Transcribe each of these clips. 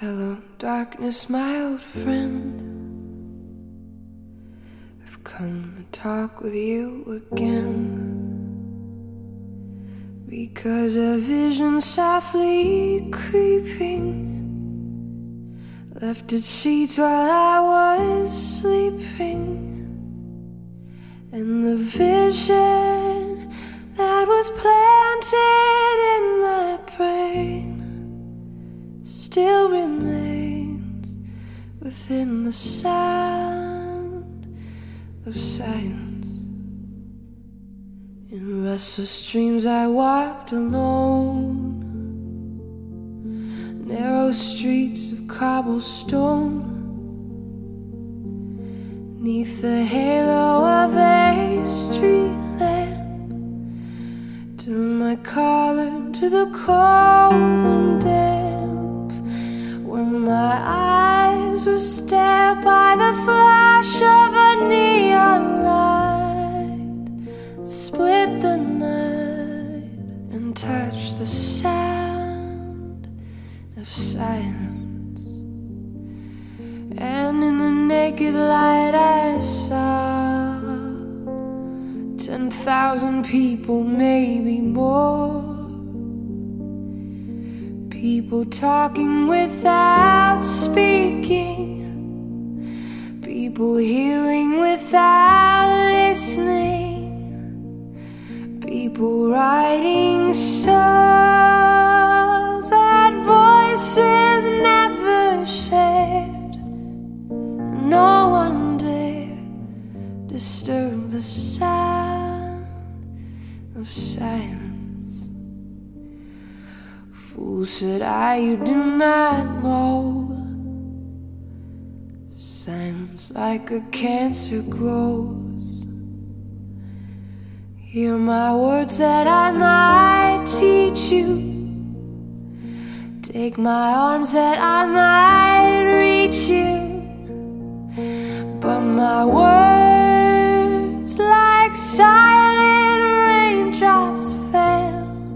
Hello, darkness, my old friend. I've come to talk with you again, because a vision softly creeping left its seeds while I was sleeping, and the vision that was planted in my brain still remains within the sound of silence. In restless dreams I walked alone, narrow streets of cobblestone, 'neath the halo of a street lamp. Turned my collar to the cold and damp, when my eyes were stared by the flash of a neon light, split the night and touched the sound of silence. And in the naked light I saw 10,000 people, maybe more. People talking without speaking, people hearing without listening, people writing songs that voices never shared. No one dare disturb the sound of silence. Fool, said I, you do not know. Silence like a cancer grows. Hear my words that I might teach you. Take my arms that I might reach you. But my words, like silent raindrops, fell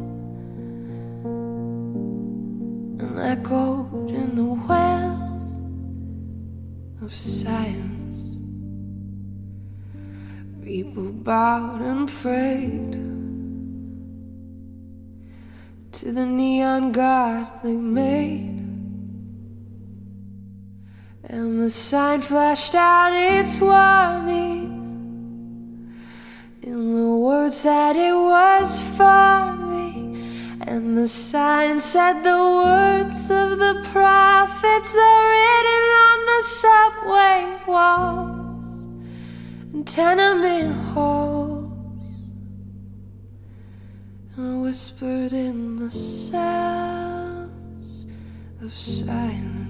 and echoed in the wells of silence. People bowed and prayed to the neon god they made, and the sign flashed out its warning in the words that it was for me. And the sign said the words of the prophets are written on the subway walls and tenement halls, and whispered in the sounds of silence.